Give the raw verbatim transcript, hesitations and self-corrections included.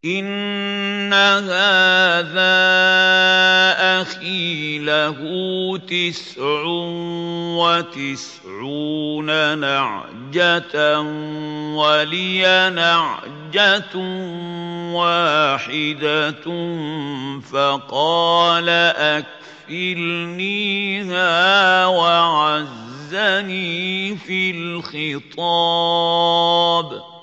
إِنَّ هَٰذَا أَخِي لَهُ تِسْعٌ وَتِسْعُونَ نَعْجَةً وَلِيَ نَعْجَةٌ وَاحِدَةٌ فَقَالَ أَكْفِلْنِيهَا وَعَزَّنِي فِي الْخِطَابِ